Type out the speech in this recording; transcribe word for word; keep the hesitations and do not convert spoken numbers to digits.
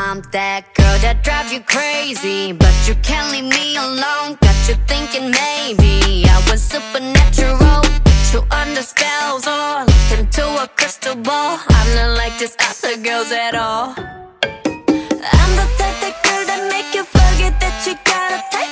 I'm that girl that drives you crazy, but you can't leave me alone. Got you thinking maybe I was supernatural, put you under spells or look into a crystal ball. I'm not like these other girls at all. I'm the type of girl that make you forget that you got a type.